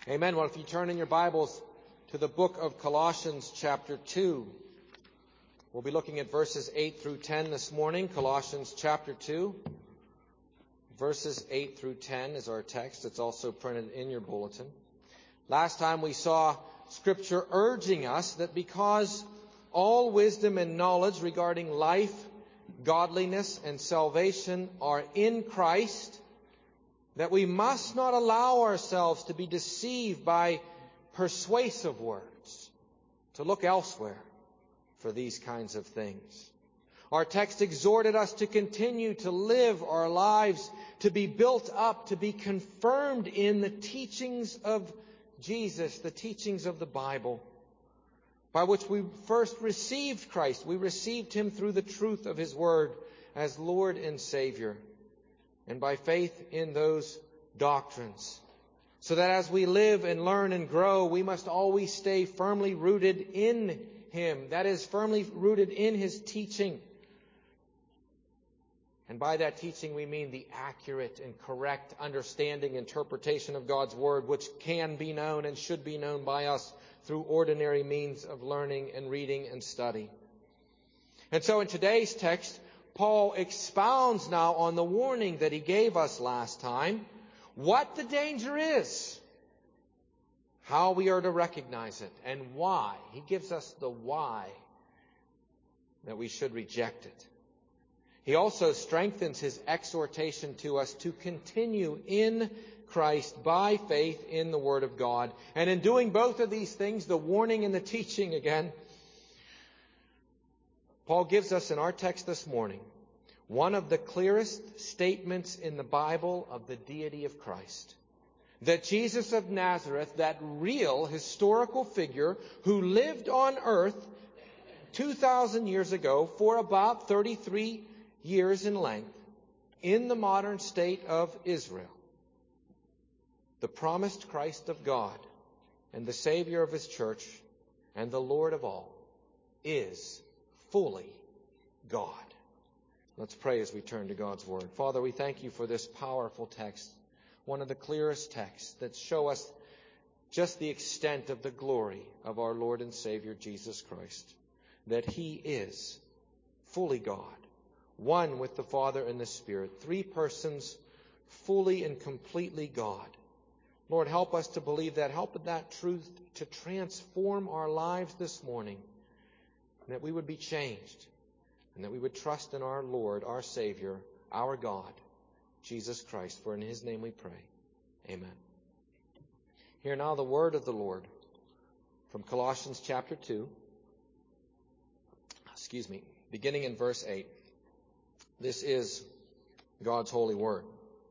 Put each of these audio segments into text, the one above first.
Amen. Well, if you turn in your Bibles to the book of Colossians chapter 2, we'll be looking at verses 8 through 10 this morning. Colossians chapter 2, verses 8 through 10 is our text. It's also printed in your bulletin. Last time we saw Scripture urging us that because all wisdom and knowledge regarding life, godliness, and salvation are in Christ, that we must not allow ourselves to be deceived by persuasive words, to look elsewhere for these kinds of things. Our text exhorted us to continue to live our lives, to be built up, to be confirmed in the teachings of Jesus, the teachings of the Bible, by which we first received Christ. We received Him through the truth of His Word as Lord and Savior, and by faith in those doctrines. So that as we live and learn and grow, we must always stay firmly rooted in Him. That is, firmly rooted in His teaching. And by that teaching we mean the accurate and correct understanding, interpretation of God's Word, which can be known and should be known by us through ordinary means of learning and reading and study. And so in today's text, Paul expounds now on the warning that he gave us last time, what the danger is, how we are to recognize it, and why. He gives us the why that we should reject it. He also strengthens his exhortation to us to continue in Christ by faith in the Word of God. And in doing both of these things, the warning and the teaching again, Paul gives us in our text this morning one of the clearest statements in the Bible of the deity of Christ. That Jesus of Nazareth, that real historical figure who lived on earth 2,000 years ago for about 33 years in length in the modern state of Israel, the promised Christ of God and the Savior of His church and the Lord of all, is fully God. Let's pray as we turn to God's Word. Father, we thank You for this powerful text, one of the clearest texts that show us just the extent of the glory of our Lord and Savior Jesus Christ, that He is fully God, one with the Father and the Spirit, three persons, fully and completely God. Lord, help us to believe that. Help that truth to transform our lives this morning, and that we would be changed, and that we would trust in our Lord, our Savior, our God, Jesus Christ. For in His name we pray. Amen. Hear now the word of the Lord from Colossians chapter 2, beginning in verse 8. This is God's holy word.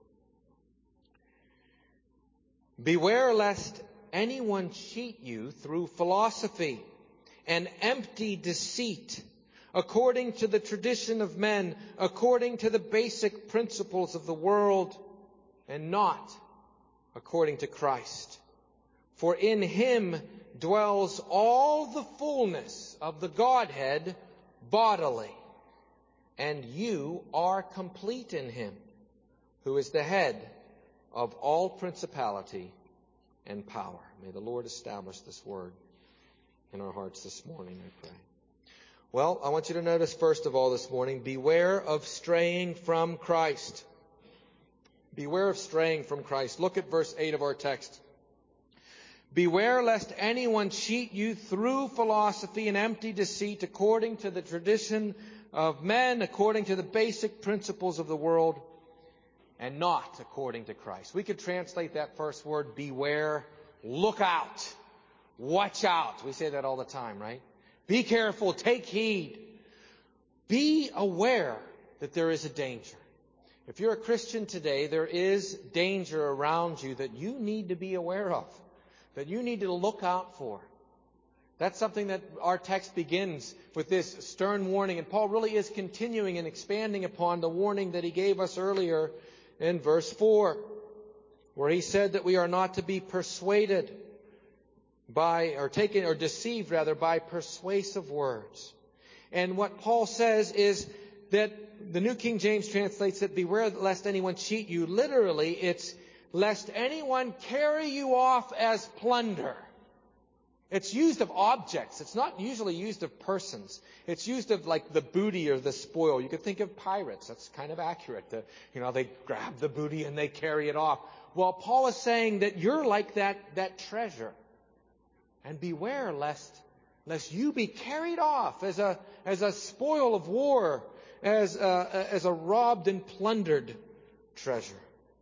Beware lest anyone cheat you through philosophy and empty deceit, according to the tradition of men, according to the basic principles of the world, and not according to Christ. For in Him dwells all the fullness of the Godhead bodily, and you are complete in Him, who is the head of all principality and power. May the Lord establish this word in our hearts this morning, I pray. Well, I want you to notice first of all this morning, beware of straying from Christ. Beware of straying from Christ. Look at verse 8 of our text. Beware lest anyone cheat you through philosophy and empty deceit, according to the tradition of men, according to the basic principles of the world, and not according to Christ. We could translate that first word, beware, look out, watch out. We say that all the time, right? Be careful, take heed. Be aware that there is a danger. If you're a Christian today, there is danger around you that you need to be aware of, that you need to look out for. That's something that our text begins with, this stern warning. And Paul really is continuing and expanding upon the warning that he gave us earlier in verse 4, where he said that we are not to be persuaded by, or taken, or deceived rather, by persuasive words. And what Paul says is that the New King James translates that beware lest anyone cheat you. Literally, it's lest anyone carry you off as plunder. It's used of objects. It's not usually used of persons. It's used of like the booty or the spoil. You could think of pirates. That's kind of accurate. They grab the booty and they carry it off. Well, Paul is saying that you're like that treasure. And beware lest you be carried off as a spoil of war, as a robbed and plundered treasure.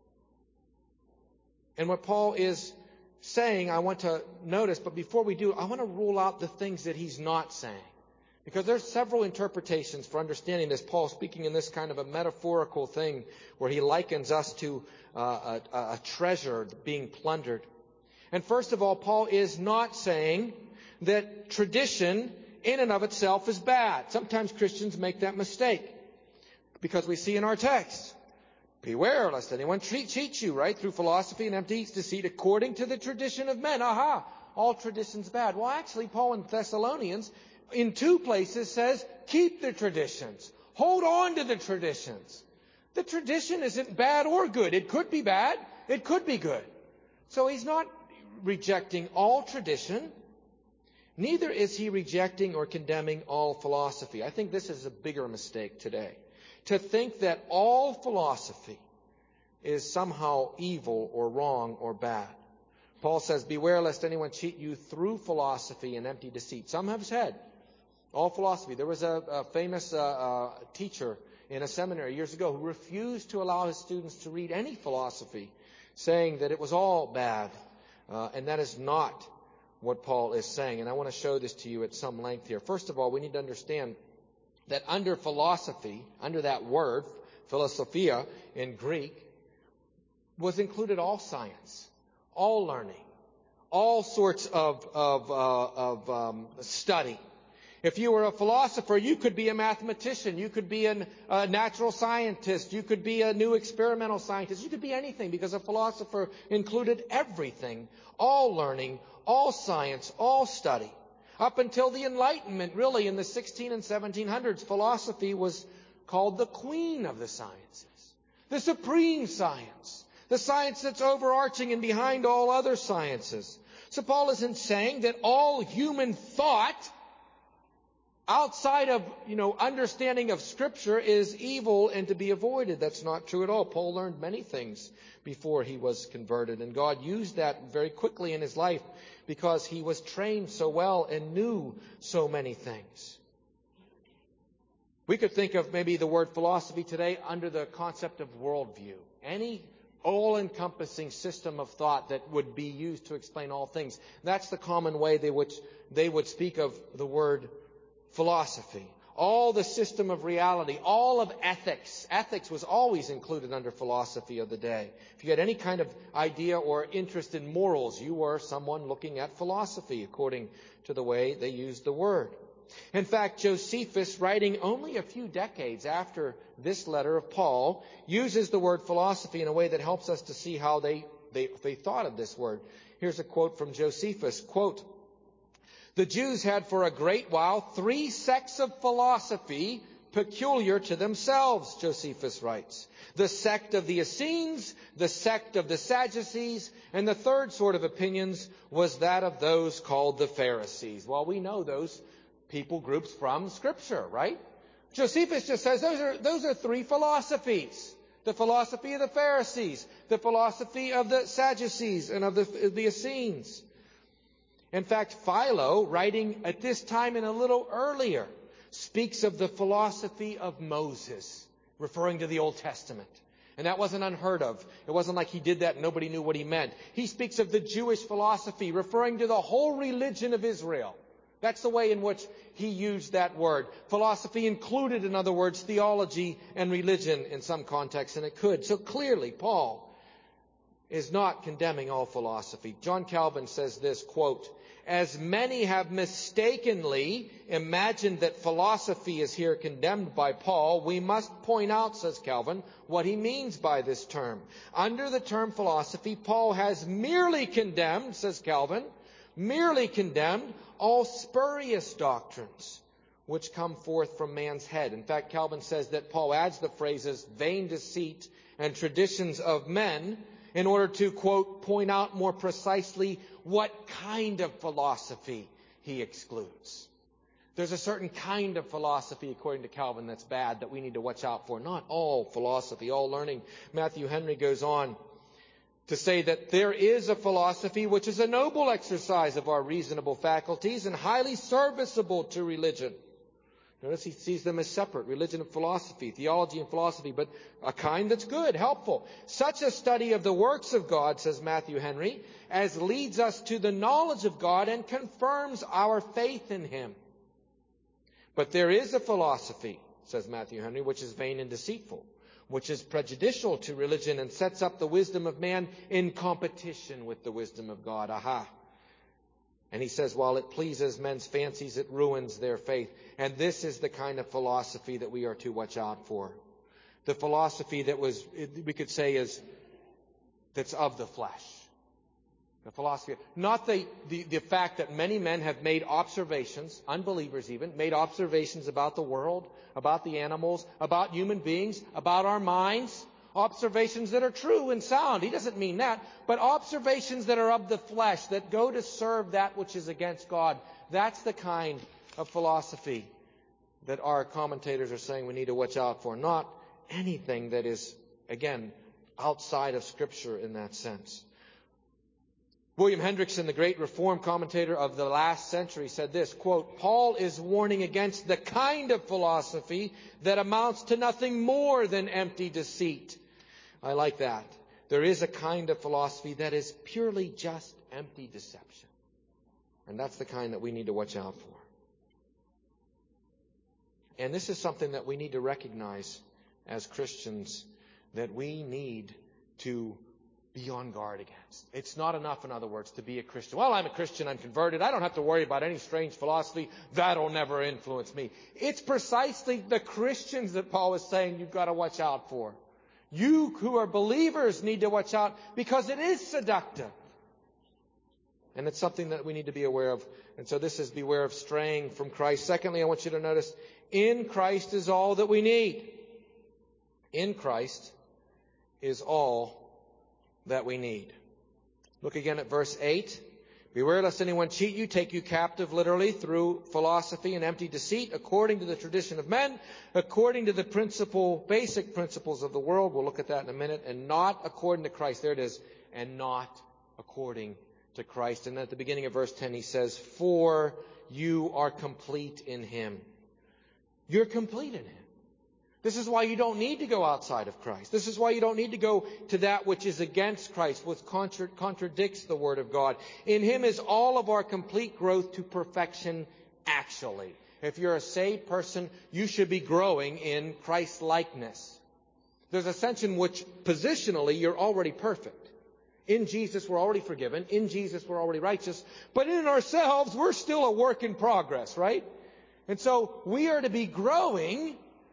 And what Paul is saying, I want to notice, but before we do, I want to rule out the things that he's not saying. Because there's several interpretations for understanding this. Paul speaking in this kind of a metaphorical thing where he likens us to a treasure being plundered. And first of all, Paul is not saying that tradition in and of itself is bad. Sometimes Christians make that mistake because we see in our text, beware lest anyone cheat you, right, through philosophy and empty deceit according to the tradition of men. Aha, all tradition's bad. Well, actually, Paul in Thessalonians in 2 places says, keep the traditions. Hold on to the traditions. The tradition isn't bad or good. It could be bad. It could be good. So he's not rejecting all tradition. Neither is he rejecting or condemning all philosophy. I think this is a bigger mistake today. To think that all philosophy is somehow evil or wrong or bad. Paul says, beware lest anyone cheat you through philosophy and empty deceit. Some have said, all philosophy. There was a famous teacher in a seminary years ago who refused to allow his students to read any philosophy, saying that it was all bad. And that is not what Paul is saying. And I want to show this to you at some length here. First of all, we need to understand that under philosophy, under that word, philosophia in Greek, was included all science, all learning, all sorts of study. If you were a philosopher, you could be a mathematician, you could be a natural scientist, you could be a new experimental scientist, you could be anything, because a philosopher included everything, all learning, all science, all study. Up until the Enlightenment, really, in the 16 and 1700s, philosophy was called the queen of the sciences, the supreme science, the science that's overarching and behind all other sciences. So Paul isn't saying that all human thought outside of, understanding of Scripture is evil and to be avoided. That's not true at all. Paul learned many things before he was converted, and God used that very quickly in his life because he was trained so well and knew so many things. We could think of maybe the word philosophy today under the concept of worldview. Any all-encompassing system of thought that would be used to explain all things. That's the common way they would speak of the word philosophy. All the system of reality, all of ethics. Ethics was always included under philosophy of the day. If you had any kind of idea or interest in morals, you were someone looking at philosophy according to the way they used the word. In fact, Josephus, writing only a few decades after this letter of Paul, uses the word philosophy in a way that helps us to see how they thought of this word. Here's a quote from Josephus, quote, "The Jews had for a great while 3 sects of philosophy peculiar to themselves," Josephus writes. "The sect of the Essenes, the sect of the Sadducees, and the third sort of opinions was that of those called the Pharisees." Well, we know those people groups from Scripture, right? Josephus just says those are 3 philosophies. The philosophy of the Pharisees, the philosophy of the Sadducees, and of the Essenes. In fact, Philo, writing at this time and a little earlier, speaks of the philosophy of Moses, referring to the Old Testament. And that wasn't unheard of. It wasn't like he did that and nobody knew what he meant. He speaks of the Jewish philosophy, referring to the whole religion of Israel. That's the way in which he used that word. Philosophy included, in other words, theology and religion in some contexts, and it could. So clearly, Paul is not condemning all philosophy. John Calvin says this, quote, "As many have mistakenly imagined that philosophy is here condemned by Paul, we must point out," says Calvin, "what he means by this term. Under the term philosophy, Paul has merely condemned," says Calvin, "merely condemned all spurious doctrines which come forth from man's head." In fact, Calvin says that Paul adds the phrases vain deceit and traditions of men in order to, quote, point out more precisely what kind of philosophy he excludes. There's a certain kind of philosophy, according to Calvin, that's bad, that we need to watch out for. Not all philosophy, all learning. Matthew Henry goes on to say that there is a philosophy which is a noble exercise of our reasonable faculties and highly serviceable to religion. Notice he sees them as separate, religion and philosophy, theology and philosophy, but a kind that's good, helpful. Such a study of the works of God, says Matthew Henry, as leads us to the knowledge of God and confirms our faith in Him. But there is a philosophy, says Matthew Henry, which is vain and deceitful, which is prejudicial to religion and sets up the wisdom of man in competition with the wisdom of God. Aha! And he says, while it pleases men's fancies, it ruins their faith. And this is the kind of philosophy that we are to watch out for. The philosophy that we could say that's of the flesh. The philosophy, not the fact that many men have made observations, unbelievers even, made observations about the world, about the animals, about human beings, about our minds. Observations that are true and sound. He doesn't mean that. But observations that are of the flesh, that go to serve that which is against God. That's the kind of philosophy that our commentators are saying we need to watch out for. Not anything that is, again, outside of Scripture in that sense. William Hendrickson, the great Reformed commentator of the last century, said this, quote, Paul is warning against the kind of philosophy that amounts to nothing more than empty deceit. I like that. There is a kind of philosophy that is purely just empty deception. And that's the kind that we need to watch out for. And this is something that we need to recognize as Christians, that we need to be on guard against. It's not enough, in other words, to be a Christian. Well, I'm a Christian, I'm converted, I don't have to worry about any strange philosophy. That'll never influence me. It's precisely the Christians that Paul is saying you've got to watch out for. You who are believers need to watch out because it is seductive. And it's something that we need to be aware of. And so this is beware of straying from Christ. Secondly, I want you to notice, in Christ is all that we need. In Christ is all that we need. Look again at verse 8. Beware lest anyone cheat you, take you captive literally through philosophy and empty deceit, according to the tradition of men, according to the basic principles of the world. We'll look at that in a minute. And not according to Christ. There it is. And not according to Christ. And at the beginning of verse 10 he says, for you are complete in Him. You're complete in Him. This is why you don't need to go outside of Christ. This is why you don't need to go to that which is against Christ, which contradicts the Word of God. In Him is all of our complete growth to perfection actually. If you're a saved person, you should be growing in Christ-likeness. There's a sense in which positionally you're already perfect. In Jesus we're already forgiven. In Jesus we're already righteous. But in ourselves we're still a work in progress, right? And so we are to be growing.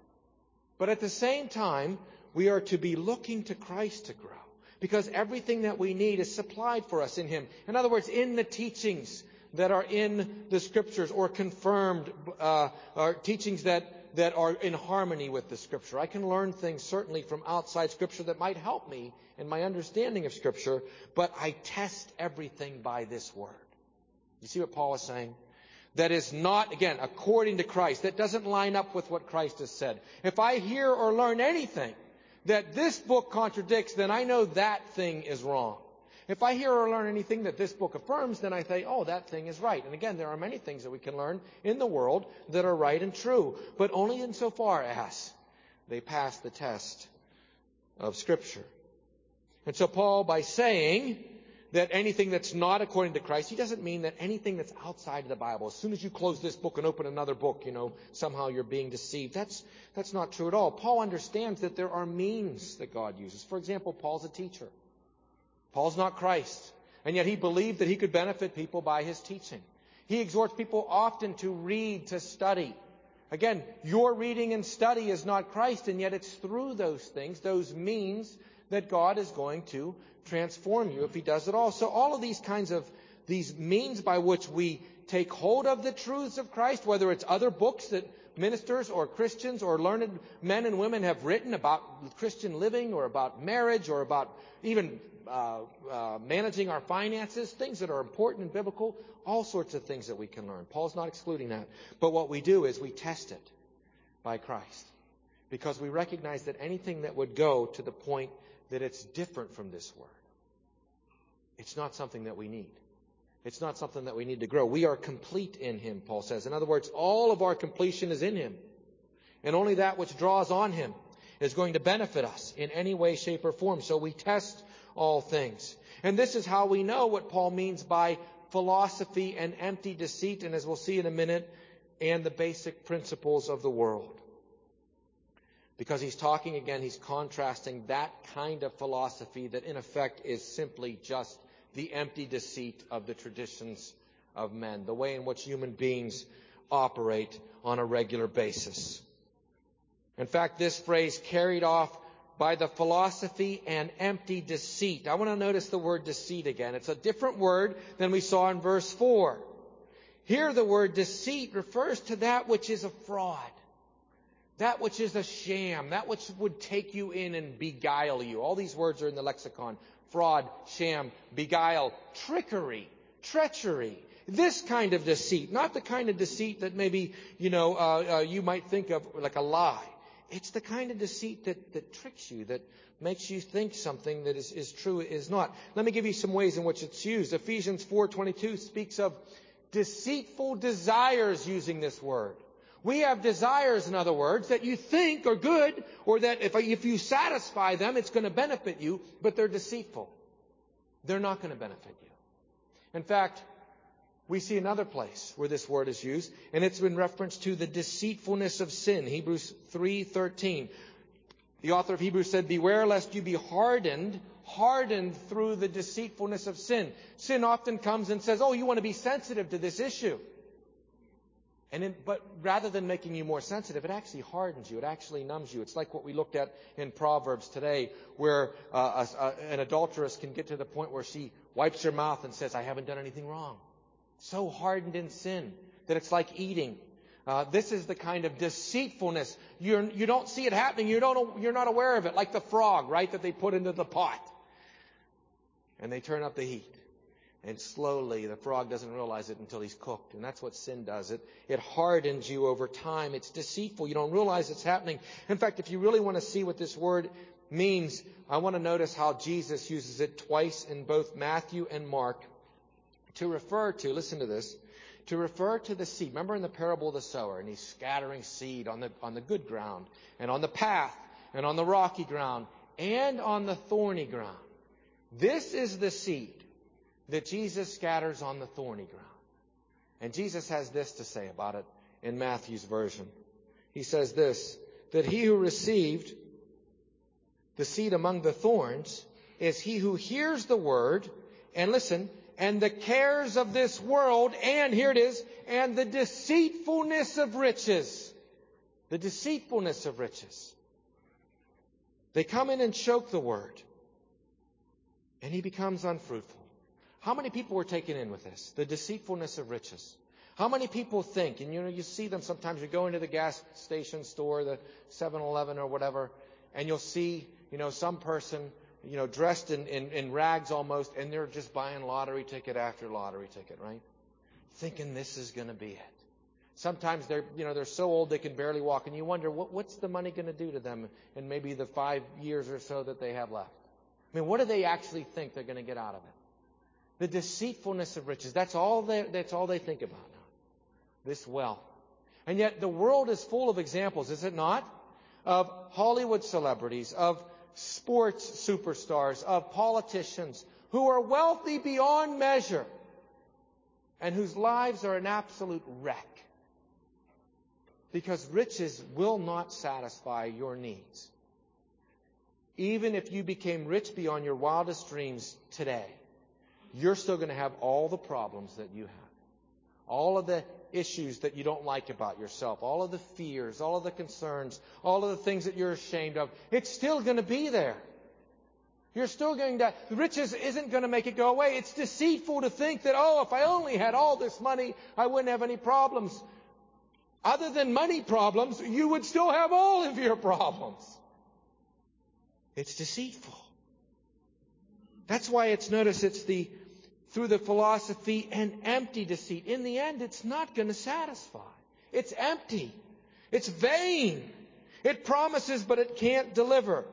But at the same time, we are to be looking to Christ to grow. Because everything that we need is supplied for us in Him. In other words, in the teachings that are in the Scriptures or confirmed, are teachings that are in harmony with the Scripture. I can learn things certainly from outside Scripture that might help me in my understanding of Scripture. But I test everything by this Word. You see what Paul is saying? That is not, again, according to Christ. That doesn't line up with what Christ has said. If I hear or learn anything that this book contradicts, then I know that thing is wrong. If I hear or learn anything that this book affirms, then I say, oh, that thing is right. And again, there are many things that we can learn in the world that are right and true, but only insofar as they pass the test of Scripture. And so Paul, by saying that anything that's not according to Christ, he doesn't mean that anything that's outside of the Bible. As soon as you close this book and open another book, somehow you're being deceived. That's not true at all. Paul understands that there are means that God uses. For example, Paul's a teacher. Paul's not Christ. And yet he believed that he could benefit people by his teaching. He exhorts people often to read, to study. Again, your reading and study is not Christ, and yet it's through those things, those means, that God is going to transform you if He does it all. So all of these kinds of these means by which we take hold of the truths of Christ, whether it's other books that ministers or Christians or learned men and women have written about Christian living or about marriage or about even managing our finances, things that are important and biblical, all sorts of things that we can learn. Paul's not excluding that. But what we do is we test it by Christ, because we recognize that anything that would go to the point that it's different from this word, it's not something that we need. It's not something that we need to grow. We are complete in Him, Paul says. In other words, all of our completion is in Him. And only that which draws on Him is going to benefit us in any way, shape, or form. So we test all things. And this is how we know what Paul means by philosophy and empty deceit, and as we'll see in a minute, and the basic principles of the world. Because he's talking again, he's contrasting that kind of philosophy that in effect is simply just the empty deceit of the traditions of men, the way in which human beings operate on a regular basis. In fact, this phrase, carried off by the philosophy and empty deceit. I want to notice the word deceit again. It's a different word than we saw in verse 4. Here the word deceit refers to that which is a fraud, that which is a sham, that which would take you in and beguile you. All these words are in the lexicon. Fraud, sham, beguile, trickery, treachery. This kind of deceit, not the kind of deceit that maybe, you might think of like a lie. It's the kind of deceit that tricks you, that makes you think something that is true is not. Let me give you some ways in which it's used. Ephesians 4:22 speaks of deceitful desires using this word. We have desires, in other words, that you think are good, or that if you satisfy them, it's going to benefit you, but they're deceitful. They're not going to benefit you. In fact, we see another place where this word is used, and it's in reference to the deceitfulness of sin. Hebrews 3:13. The author of Hebrews said, "Beware lest you be hardened through the deceitfulness of sin." Sin often comes and says, "Oh, you want to be sensitive to this issue." But rather than making you more sensitive, it actually hardens you. It actually numbs you. It's like what we looked at in Proverbs today, where an adulteress can get to the point where she wipes her mouth and says, "I haven't done anything wrong." So hardened in sin that it's like eating. This is the kind of deceitfulness. You don't see it happening. You're not aware of it, like the frog, right, that they put into the pot. And they turn up the heat. And slowly, the frog doesn't realize it until he's cooked. And that's what sin does. It hardens you over time. It's deceitful. You don't realize it's happening. In fact, if you really want to see what this word means, I want to notice how Jesus uses it twice in both Matthew and Mark to refer to, listen to this, to refer to the seed. Remember in the parable of the sower, and he's scattering seed on the good ground, and on the path, and on the rocky ground, and on the thorny ground. This is the seed that Jesus scatters on the thorny ground. And Jesus has this to say about it in Matthew's version. He says this, that he who received the seed among the thorns is he who hears the word, and listen, and the cares of this world, and here it is, and the deceitfulness of riches. The deceitfulness of riches. They come in and choke the word, and he becomes unfruitful. How many people were taken in with this? The deceitfulness of riches. How many people think, and you see them sometimes, you go into the gas station store, the 7-Eleven or whatever, and you'll see, some person, dressed in rags almost, and they're just buying lottery ticket after lottery ticket, right? Thinking this is going to be it. Sometimes they're so old they can barely walk, and you wonder, what's the money going to do to them in maybe the 5 years or so that they have left? I mean, what do they actually think they're going to get out of it? The deceitfulness of riches. That's all they think about now. This wealth. And yet the world is full of examples, is it not? Of Hollywood celebrities, of sports superstars, of politicians who are wealthy beyond measure and whose lives are an absolute wreck. Because riches will not satisfy your needs. Even if you became rich beyond your wildest dreams today, you're still going to have all the problems that you have. All of the issues that you don't like about yourself. All of the fears. All of the concerns. All of the things that you're ashamed of. It's still going to be there. You're still going to, riches isn't going to make it go away. It's deceitful to think that, oh, if I only had all this money, I wouldn't have any problems. Other than money problems, you would still have all of your problems. It's deceitful. That's why it's through the philosophy and empty deceit. In the end, it's not going to satisfy. It's empty. It's vain. It promises, but it can't deliver.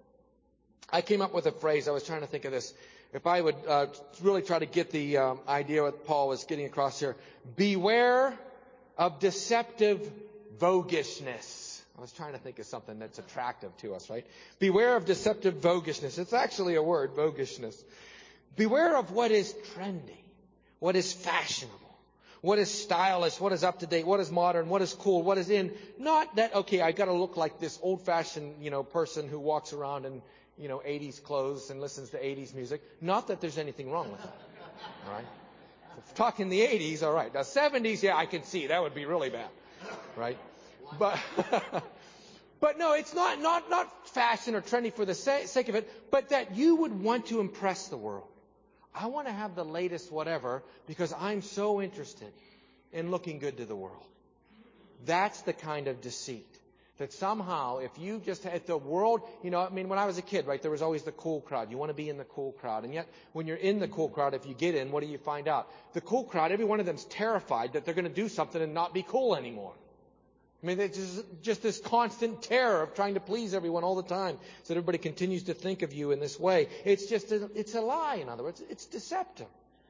I came up with a phrase. I was trying to think of this. If I would really try to get the idea what Paul was getting across here. Beware of deceptive voguishness. I was trying to think of something that's attractive to us, right? Beware of deceptive voguishness. It's actually a word, voguishness. Beware of what is trendy, what is fashionable, what is stylish, what is up to date, what is modern, what is cool, what is in. Not that, okay, I got to look like this old-fashioned, person who walks around in 80s clothes and listens to 80s music. Not that there's anything wrong with that. All right? If we're talking the 80s, all right. Now 70s, yeah, I can see that would be really bad. Right? But but no, it's not fashion or trendy for the sake of it, but that you would want to impress the world. I want to have the latest whatever because I'm so interested in looking good to the world. That's the kind of deceit. That somehow, if the world, when I was a kid, right, there was always the cool crowd. You want to be in the cool crowd. And yet, when you're in the cool crowd, if you get in, what do you find out? The cool crowd, every one of them's terrified that they're going to do something and not be cool anymore. It's just this constant terror of trying to please everyone all the time so that everybody continues to think of you in this way. It's a lie, in other words. It's deceptive.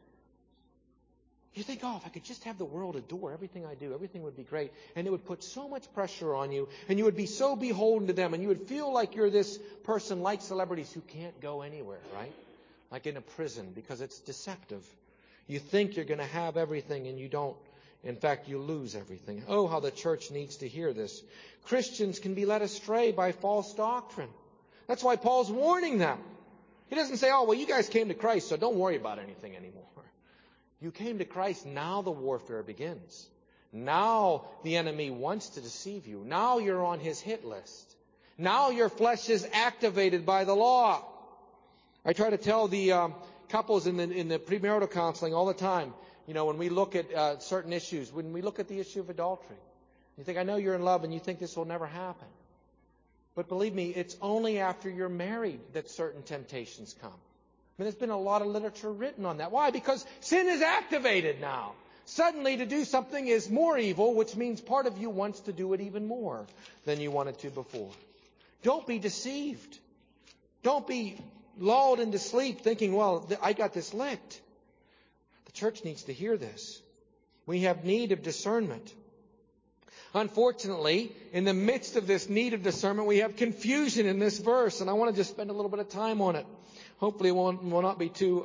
You think, oh, if I could just have the world adore everything I do, everything would be great. And it would put so much pressure on you, and you would be so beholden to them, and you would feel like you're this person like celebrities who can't go anywhere, right? Like in a prison, because it's deceptive. You think you're going to have everything, and you don't. In fact, you lose everything. Oh, how the church needs to hear this. Christians can be led astray by false doctrine. That's why Paul's warning them. He doesn't say, oh, well, you guys came to Christ, so don't worry about anything anymore. You came to Christ, now the warfare begins. Now the enemy wants to deceive you. Now you're on his hit list. Now your flesh is activated by the law. I try to tell the couples in the premarital counseling all the time, when we look at certain issues, when we look at the issue of adultery, you think, I know you're in love and you think this will never happen. But believe me, it's only after you're married that certain temptations come. There's been a lot of literature written on that. Why? Because sin is activated now. Suddenly to do something is more evil, which means part of you wants to do it even more than you wanted to before. Don't be deceived. Don't be lulled into sleep thinking, well, I got this licked. The church needs to hear this. We have need of discernment. Unfortunately, in the midst of this need of discernment, we have confusion in this verse, and I want to just spend a little bit of time on it. Hopefully it will not be too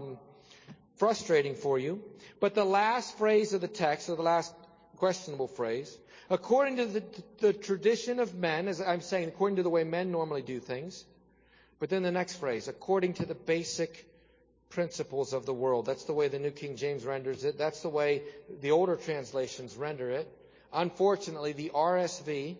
frustrating for you. But the last phrase of the text, or the last questionable phrase, according to the tradition of men, as I'm saying, according to the way men normally do things. But then the next phrase, according to the basic principles of the world. That's the way the New King James renders it. That's the way the older translations render it. Unfortunately, the RSV,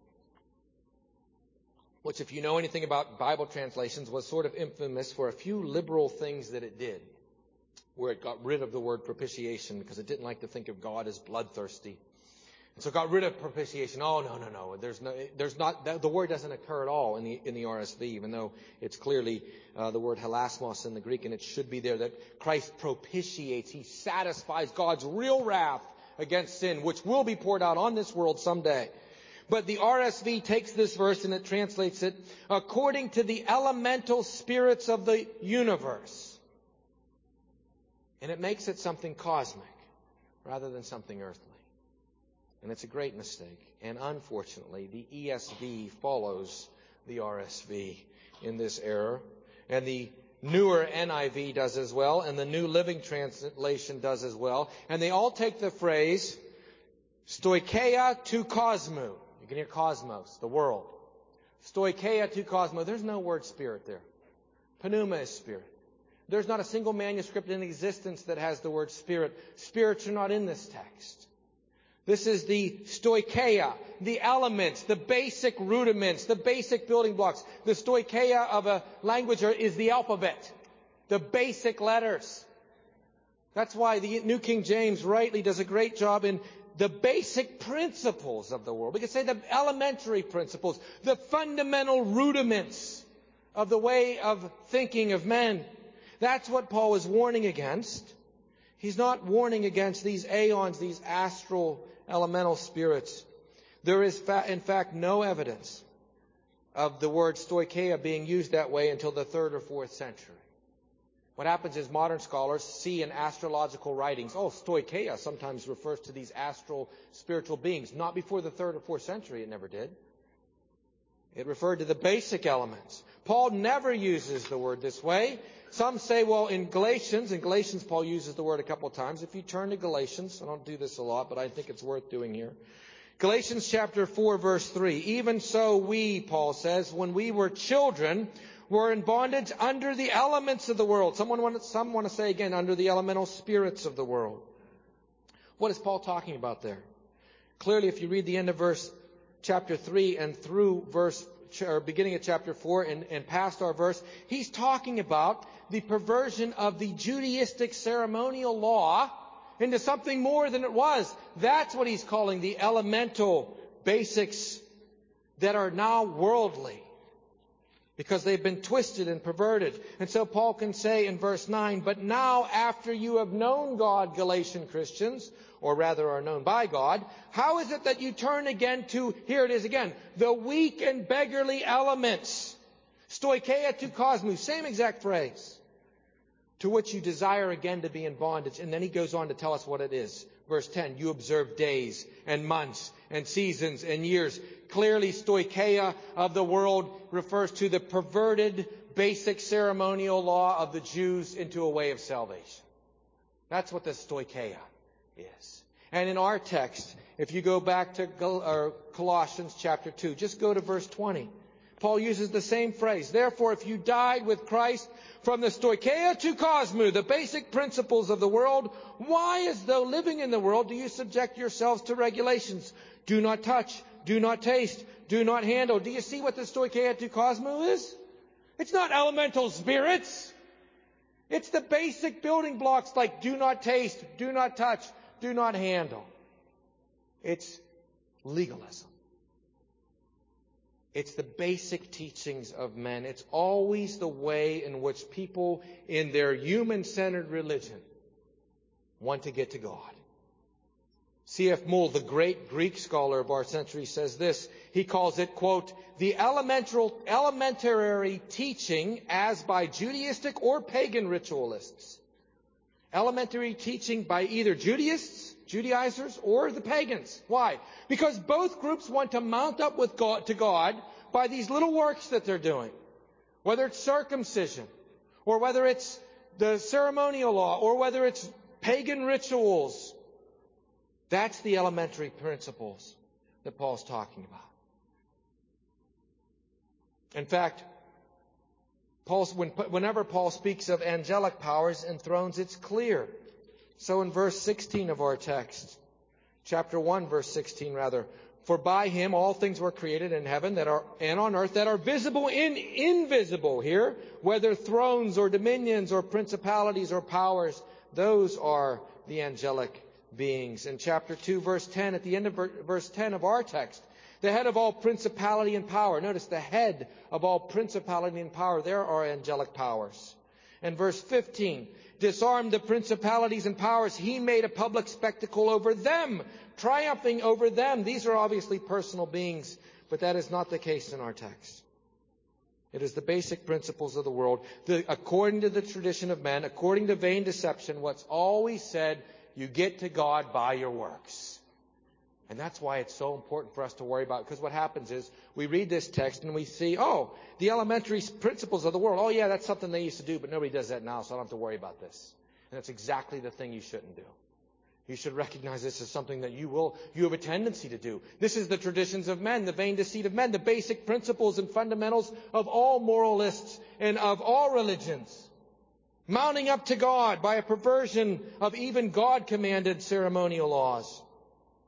which if you know anything about Bible translations, was sort of infamous for a few liberal things that it did, where it got rid of the word propitiation because it didn't like to think of God as bloodthirsty. And so it got rid of propitiation. Oh, no. There's not, the word doesn't occur at all in the RSV, even though it's clearly the word hilasmos in the Greek, and it should be there that Christ propitiates. He satisfies God's real wrath against sin, which will be poured out on this world someday. But the RSV takes this verse and it translates it according to the elemental spirits of the universe. And it makes it something cosmic rather than something earthly. And it's a great mistake. And unfortunately, the ESV follows the RSV in this error. And the newer NIV does as well. And the New Living Translation does as well. And they all take the phrase stoicheia to cosmou. You can hear cosmos, the world. Stoicheia to cosmos. There's no word spirit there. Pneuma is spirit. There's not a single manuscript in existence that has the word spirit. Spirits are not in this text. This is the stoicheia, the elements, the basic rudiments, the basic building blocks. The stoicheia of a language is the alphabet, the basic letters. That's why the New King James rightly does a great job in the basic principles of the world. We could say the elementary principles, the fundamental rudiments of the way of thinking of men. That's what Paul is warning against. He's not warning against these aeons, these astral elemental spirits. There is, in fact, no evidence of the word stoicheia being used that way until the 3rd or 4th century. What happens is modern scholars see in astrological writings, stoicheia sometimes refers to these astral spiritual beings. Not before the 3rd or 4th century, it never did. It referred to the basic elements. Paul never uses the word this way. Some say, in Galatians Paul uses the word a couple of times. If you turn to Galatians, I don't do this a lot, but I think it's worth doing here. Galatians chapter 4, verse 3. Even so we, Paul says, when we were children, were in bondage under the elements of the world. Some want to say again, under the elemental spirits of the world. What is Paul talking about there? Clearly, if you read the end of verse chapter 3 and through beginning of chapter 4 and past our verse, he's talking about the perversion of the Judaistic ceremonial law into something more than it was. That's what he's calling the elemental basics that are now worldly, because they've been twisted and perverted. And so Paul can say in verse 9, but now after you have known God, Galatian Christians, or rather are known by God, how is it that you turn again to, here it is again, the weak and beggarly elements, stoicheia to cosmos, same exact phrase, to which you desire again to be in bondage. And then he goes on to tell us what it is. Verse 10, you observe days and months and seasons and years. Clearly, stoicheia of the world refers to the perverted basic ceremonial law of the Jews into a way of salvation. That's what the stoicheia is. And in our text, if you go back to Colossians chapter 2, just go to verse 20. Paul uses the same phrase. Therefore, if you died with Christ from the stoicheia to cosmos, the basic principles of the world, why, as though living in the world, do you subject yourselves to regulations? Do not touch, do not taste, do not handle. Do you see what the stoicheia to cosmos is? It's not elemental spirits. It's the basic building blocks like do not taste, do not touch, do not handle. It's legalism. It's the basic teachings of men. It's always the way in which people in their human-centered religion want to get to God. C.F. Moule, the great Greek scholar of our century, says this. He calls it, quote, the elementary teaching as by Judaistic or pagan ritualists. Elementary teaching by either Judaizers, or the pagans. Why? Because both groups want to mount up with God, to God by these little works that they're doing. Whether it's circumcision, or whether it's the ceremonial law, or whether it's pagan rituals. That's the elementary principles that Paul's talking about. In fact, whenever Paul speaks of angelic powers and thrones, it's clear. So in verse 16 of our text, chapter 1, verse 16 rather, for by him all things were created in heaven and on earth that are visible and invisible here, whether thrones or dominions or principalities or powers, those are the angelic beings. In chapter 2, verse 10, at the end of verse 10 of our text, the head of all principality and power. Notice the head of all principality and power. There are angelic powers. And verse 15, disarmed the principalities and powers. He made a public spectacle over them, triumphing over them. These are obviously personal beings, but that is not the case in our text. It is the basic principles of the world. According to the tradition of men, according to vain deception, what's always said, you get to God by your works. And that's why it's so important for us to worry about it. Because what happens is we read this text and we see, the elementary principles of the world. Oh, yeah, that's something they used to do, but nobody does that now, so I don't have to worry about this. And that's exactly the thing you shouldn't do. You should recognize this as something that you have a tendency to do. This is the traditions of men, the vain deceit of men, the basic principles and fundamentals of all moralists and of all religions. Mounting up to God by a perversion of even God-commanded ceremonial laws.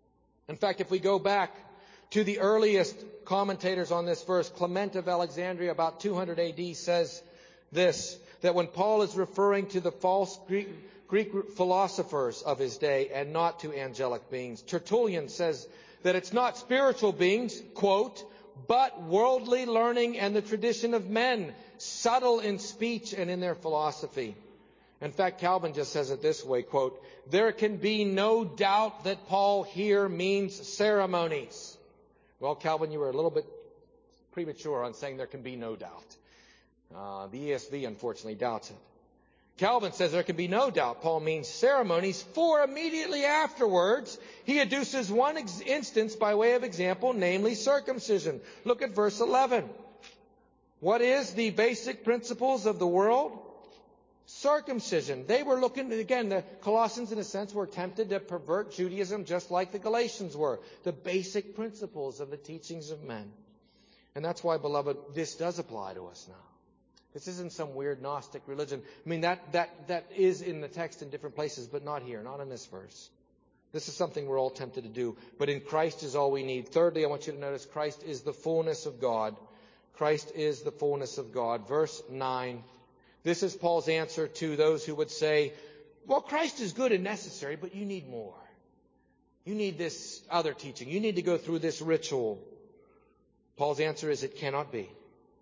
In fact, if we go back to the earliest commentators on this verse, Clement of Alexandria, about 200 AD, says this, that when Paul is referring to the false Greek philosophers of his day and not to angelic beings, Tertullian says that it's not spiritual beings, quote, but worldly learning and the tradition of men, subtle in speech and in their philosophy. In fact, Calvin just says it this way, quote, there can be no doubt that Paul here means ceremonies. Well, Calvin, you were a little bit premature on saying there can be no doubt. The ESV, unfortunately, doubts it. Calvin says there can be no doubt Paul means ceremonies, for immediately afterwards he adduces one instance by way of example, namely circumcision. Look at verse 11. What is the basic principles of the world? Circumcision. They were looking, again, the Colossians in a sense were tempted to pervert Judaism just like the Galatians were. The basic principles of the teachings of men. And that's why, beloved, this does apply to us now. This isn't some weird Gnostic religion. I mean, that is in the text in different places, but not here, not in this verse. This is something we're all tempted to do. But in Christ is all we need. Thirdly, I want you to notice Christ is the fullness of God. Christ is the fullness of God. Verse 9. This is Paul's answer to those who would say, well, Christ is good and necessary, but you need more. You need this other teaching. You need to go through this ritual. Paul's answer is it cannot be.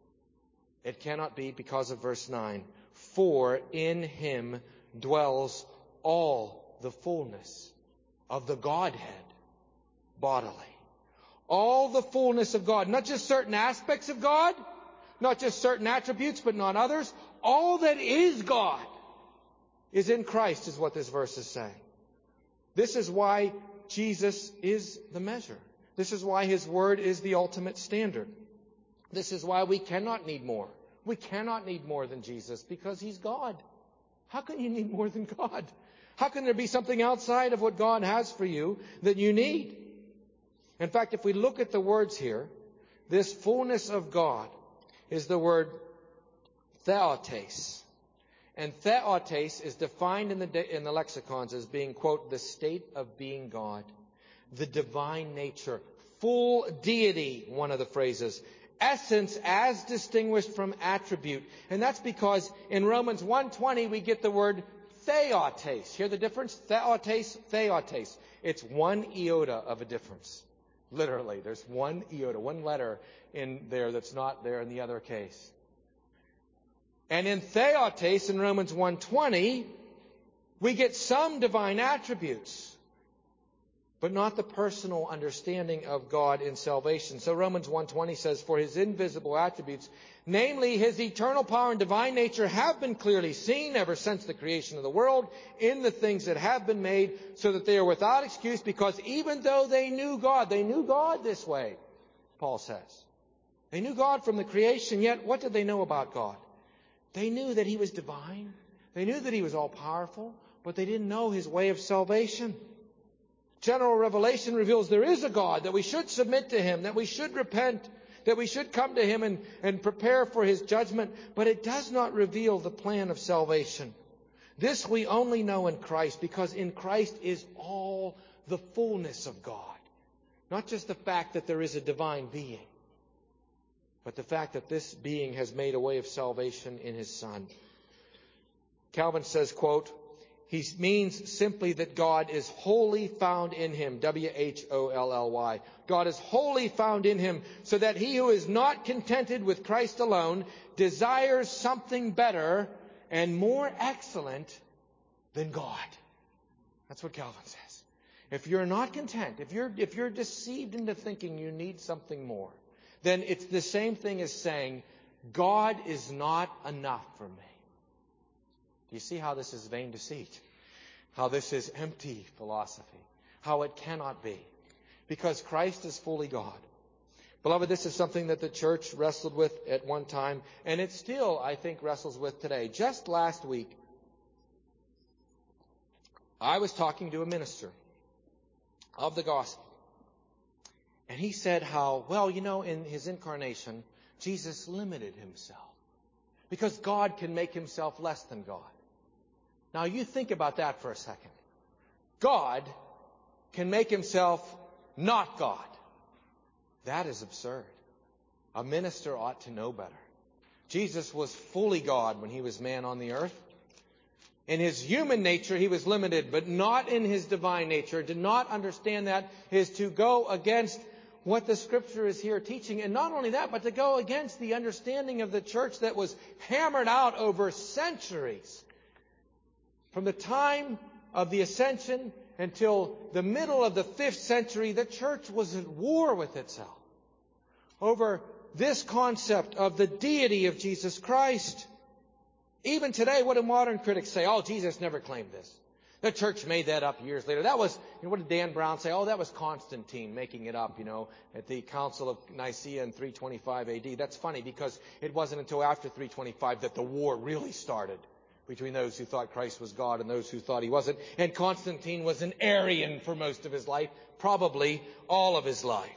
It cannot be because of verse 9. For in him dwells all the fullness of the Godhead bodily. All the fullness of God. Not just certain aspects of God. Not just certain attributes, but not others. All that is God is in Christ, is what this verse is saying. This is why Jesus is the measure. This is why his word is the ultimate standard. This is why we cannot need more. We cannot need more than Jesus because he's God. How can you need more than God? How can there be something outside of what God has for you that you need? In fact, if we look at the words here, this fullness of God is the word theotes. And theotes is defined in the lexicons as being, quote, the state of being God, the divine nature, full deity, one of the phrases, essence as distinguished from attribute. And that's because in Romans 1:20 we get the word theotes. Hear the difference? Theotes. It's one iota of a difference. Literally, there's one iota, one letter in there that's not there in the other case. And in theotes, in Romans 1:20, we get some divine attributes, but not the personal understanding of God in salvation. So Romans 1:20 says, for his invisible attributes, namely his eternal power and divine nature, have been clearly seen ever since the creation of the world in the things that have been made, so that they are without excuse, because even though they knew God this way, Paul says. They knew God from the creation, yet what did they know about God? They knew that he was divine. They knew that he was all-powerful, but they didn't know his way of salvation. General revelation reveals there is a God, that we should submit to him, that we should repent, that we should come to him and prepare for his judgment, but it does not reveal the plan of salvation. This we only know in Christ, because in Christ is all the fullness of God. Not just the fact that there is a divine being, but the fact that this being has made a way of salvation in his Son. Calvin says, quote, he means simply that God is wholly found in him, W-H-O-L-L-Y. God is wholly found in him, so that he who is not contented with Christ alone desires something better and more excellent than God. That's what Calvin says. If you're not content, if you're deceived into thinking you need something more, then it's the same thing as saying, God is not enough for me. Do you see how this is vain deceit? How this is empty philosophy? How it cannot be? Because Christ is fully God. Beloved, this is something that the church wrestled with at one time, and it still, I think, wrestles with today. Just last week, I was talking to a minister of the gospel. And he said how, well, in his incarnation, Jesus limited himself. Because God can make himself less than God. Now you think about that for a second. God can make himself not God. That is absurd. A minister ought to know better. Jesus was fully God when he was man on the earth. In his human nature, he was limited, but not in his divine nature. To not understand that is to go against what the Scripture is here teaching. And not only that, but to go against the understanding of the church that was hammered out over centuries. From the time of the ascension until the middle of the 5th century, the church was at war with itself over this concept of the deity of Jesus Christ. Even today, what do modern critics say? Oh, Jesus never claimed this. The church made that up years later. That was, what did Dan Brown say? Oh, that was Constantine making it up, at the Council of Nicaea in 325 AD. That's funny because it wasn't until after 325 that the war really started between those who thought Christ was God and those who thought he wasn't. And Constantine was an Arian for most of his life, probably all of his life.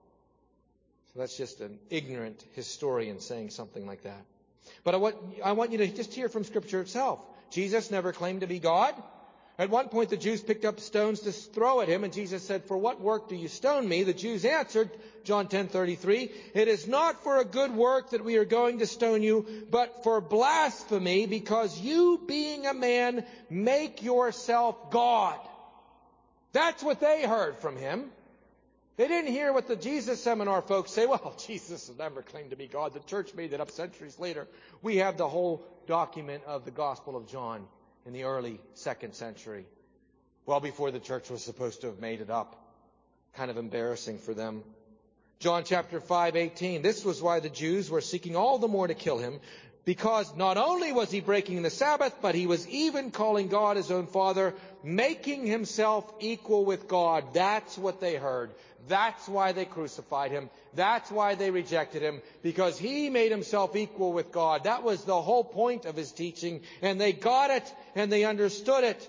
So that's just an ignorant historian saying something like that. But I want you to just hear from Scripture itself. Jesus never claimed to be God. At one point, the Jews picked up stones to throw at him, and Jesus said, "For what work do you stone me?" The Jews answered, John 10:33, "It is not for a good work that we are going to stone you, but for blasphemy, because you, being a man, make yourself God." That's what they heard from him. They didn't hear what the Jesus Seminar folks say. Well, Jesus never claimed to be God. The church made it up centuries later. We have the whole document of the Gospel of John in the early 2nd century, well before the church was supposed to have made it up. Kind of embarrassing for them. John chapter 5:18. This was why the Jews were seeking all the more to kill him, because not only was he breaking the Sabbath, but he was even calling God his own Father, making himself equal with God. That's what they heard. That's why they crucified him. That's why they rejected him, because he made himself equal with God. That was the whole point of his teaching, and they got it, and they understood it.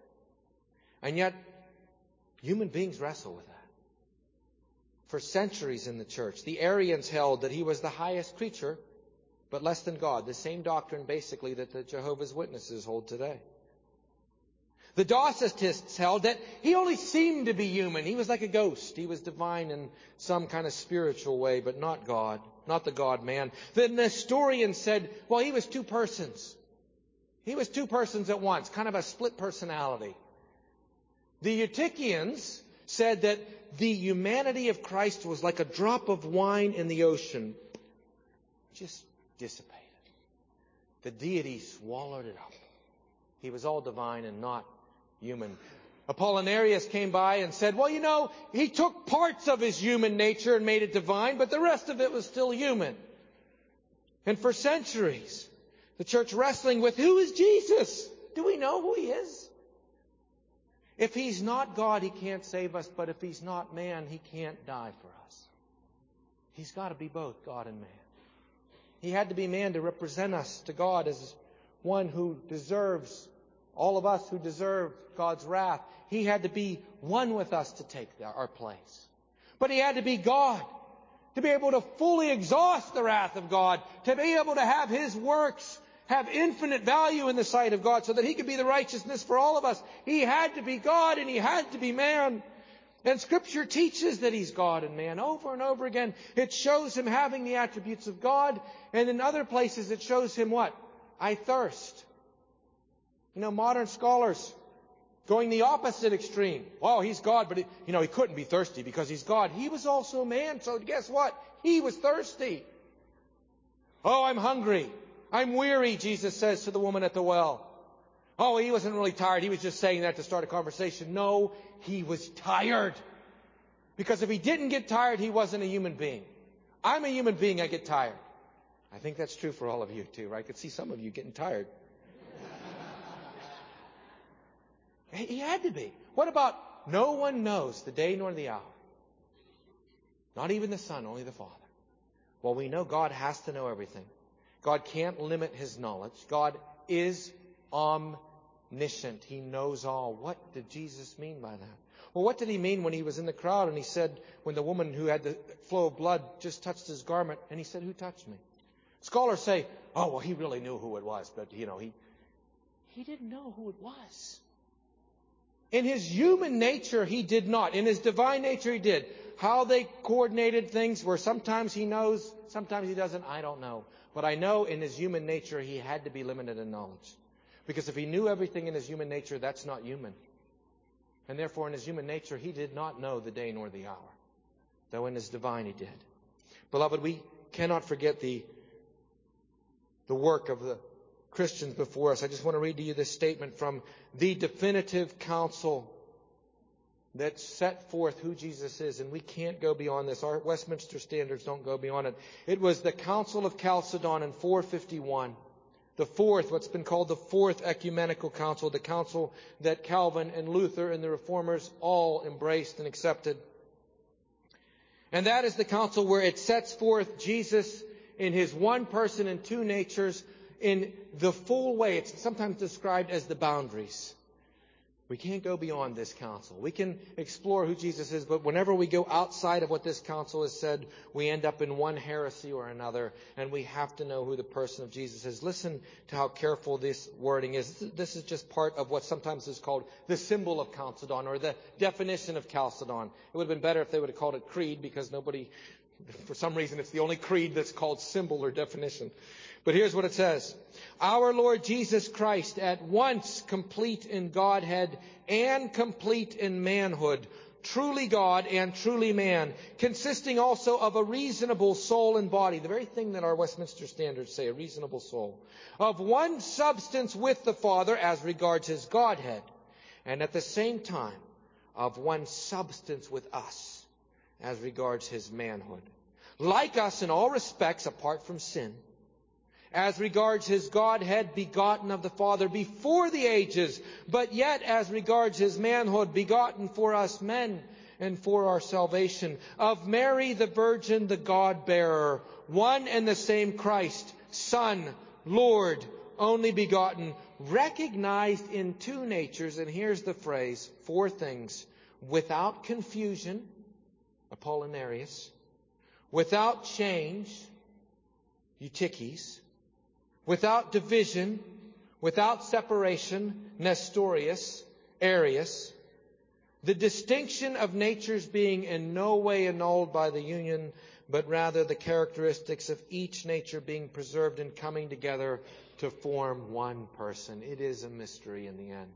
And yet, human beings wrestle with that. For centuries in the church, the Arians held that he was the highest creature, but less than God. The same doctrine, basically, that the Jehovah's Witnesses hold today. The Docetists held that he only seemed to be human. He was like a ghost. He was divine in some kind of spiritual way, but not God, not the God-man. The Nestorians said, well, he was two persons. He was two persons at once, kind of a split personality. The Eutychians said that the humanity of Christ was like a drop of wine in the ocean. Just dissipated. The deity swallowed it up. He was all divine and not human. Apollinarius came by and said, well, he took parts of his human nature and made it divine, but the rest of it was still human. And for centuries, the church wrestling with, who is Jesus? Do we know who he is? If he's not God, he can't save us, but if he's not man, he can't die for us. He's got to be both God and man. He had to be man to represent us to God as one who deserves, all of us who deserve God's wrath. He had to be one with us to take our place. But he had to be God, to be able to fully exhaust the wrath of God, to be able to have his works have infinite value in the sight of God so that he could be the righteousness for all of us. He had to be God and he had to be man. And Scripture teaches that he's God and man over and over again. It shows him having the attributes of God, and in other places it shows him what? I thirst. Modern scholars going the opposite extreme. Well, he's God, but he couldn't be thirsty because he's God. He was also man, so guess what? He was thirsty. Oh, I'm hungry. I'm weary, Jesus says to the woman at the well. Oh, he wasn't really tired. He was just saying that to start a conversation. No, he was tired. Because if he didn't get tired, he wasn't a human being. I'm a human being, I get tired. I think that's true for all of you too, right? I could see some of you getting tired. He had to be. What about no one knows the day nor the hour? Not even the Son, only the Father. Well, we know God has to know everything. God can't limit his knowledge. God is omniscient. He knows all. What did Jesus mean by that? Well, what did he mean when he was in the crowd and he said, when the woman who had the flow of blood just touched his garment, and he said, who touched me? Scholars say, oh, well, he really knew who it was, but, he didn't know who it was. In his human nature, he did not. In his divine nature, he did. How they coordinated things, where sometimes he knows, sometimes he doesn't, I don't know. But I know in his human nature, he had to be limited in knowledge. Because if he knew everything in his human nature, that's not human. And therefore, in his human nature, he did not know the day nor the hour. Though in his divine, he did. Beloved, we cannot forget the work of the Christians before us. I just want to read to you this statement from the definitive council that set forth who Jesus is. And we can't go beyond this. Our Westminster standards don't go beyond it. It was the Council of Chalcedon in 451. The fourth, what's been called the Fourth Ecumenical Council, the council that Calvin and Luther and the Reformers all embraced and accepted. And that is the council where it sets forth Jesus in his one person and two natures in the full way. It's sometimes described as the boundaries. We can't go beyond this council. We can explore who Jesus is, but whenever we go outside of what this council has said, we end up in one heresy or another, and we have to know who the person of Jesus is. Listen to how careful this wording is. This is just part of what sometimes is called the symbol of Chalcedon, or the definition of Chalcedon. It would have been better if they would have called it creed, because nobody, for some reason, it's the only creed that's called symbol or definition. But here's what it says. Our Lord Jesus Christ, at once complete in Godhead and complete in manhood, truly God and truly man, consisting also of a reasonable soul and body, the very thing that our Westminster standards say, a reasonable soul, of one substance with the Father as regards his Godhead, and at the same time of one substance with us as regards his manhood, like us in all respects apart from sin, as regards his Godhead, begotten of the Father before the ages, but yet as regards his manhood, begotten for us men and for our salvation, of Mary the Virgin, the God-bearer, one and the same Christ, Son, Lord, only begotten, recognized in two natures, and here's the phrase, four things, without confusion, Apollinarius, without change, Eutyches, without division, without separation, Nestorius, Arius, the distinction of natures being in no way annulled by the union, but rather the characteristics of each nature being preserved and coming together to form one person. It is a mystery in the end.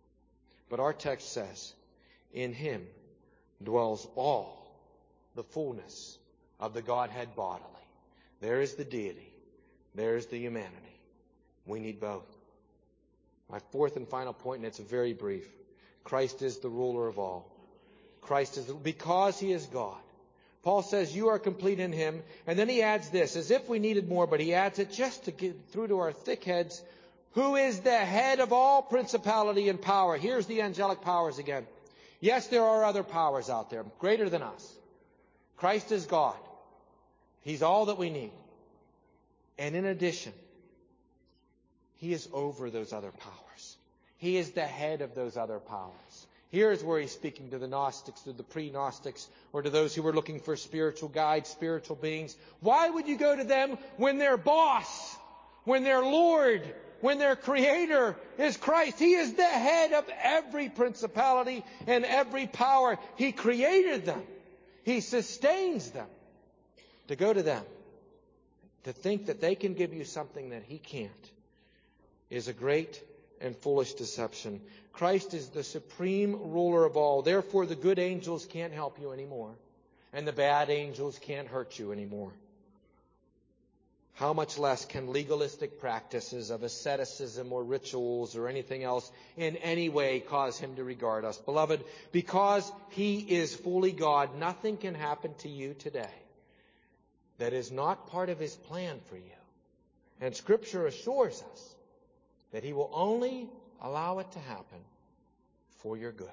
But our text says, in him dwells all the fullness of the Godhead bodily. There is the deity. There's the humanity. We need both. My fourth and final point, and it's very brief. Christ is the ruler of all. Christ is because he is God. Paul says you are complete in him. And then he adds this, as if we needed more, but he adds it just to get through to our thick heads. Who is the head of all principality and power? Here's the angelic powers again. Yes, there are other powers out there, greater than us. Christ is God. He's all that we need. And in addition, he is over those other powers. He is the head of those other powers. Here's where he's speaking to the Gnostics, to the pre-Gnostics, or to those who were looking for spiritual guides, spiritual beings. Why would you go to them when their boss, when their Lord, when their Creator is Christ? He is the head of every principality and every power. He created them. He sustains them. To go to them, to think that they can give you something that he can't, is a great and foolish deception. Christ is the supreme ruler of all. Therefore, the good angels can't help you anymore, and the bad angels can't hurt you anymore. How much less can legalistic practices of asceticism or rituals or anything else in any way cause him to regard us? Beloved, because he is fully God, nothing can happen to you today that is not part of his plan for you. And Scripture assures us that he will only allow it to happen for your good.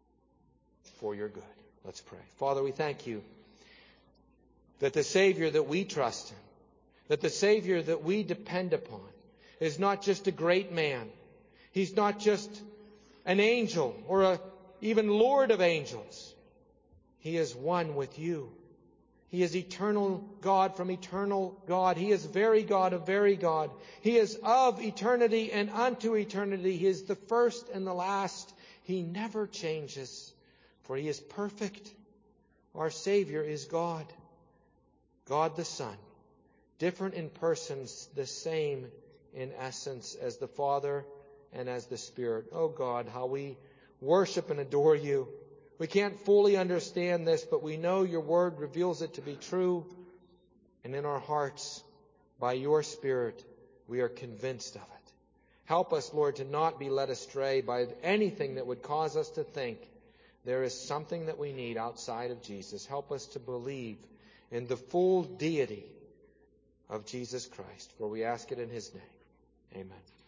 For your good. Let's pray. Father, we thank you that the Savior that we trust in, that the Savior that we depend upon, is not just a great man. He's not just an angel or even Lord of angels. He is one with you. He is eternal God from eternal God. He is very God of very God. He is of eternity and unto eternity. He is the first and the last. He never changes, for He is perfect. Our Savior is God, God the Son, different in persons, the same in essence as the Father and as the Spirit. Oh God, how we worship and adore You. We can't fully understand this, but we know Your Word reveals it to be true. And in our hearts, by Your Spirit, we are convinced of it. Help us, Lord, to not be led astray by anything that would cause us to think there is something that we need outside of Jesus. Help us to believe in the full deity of Jesus Christ, for we ask it in His name. Amen.